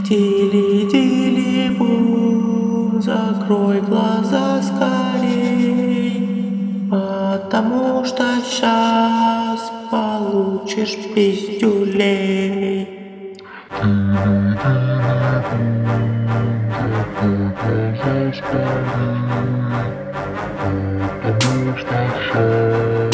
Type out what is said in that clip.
Тили-тили-бу, закрой глаза скорей, потому что сейчас получишь пиздюлей. Потому что сейчас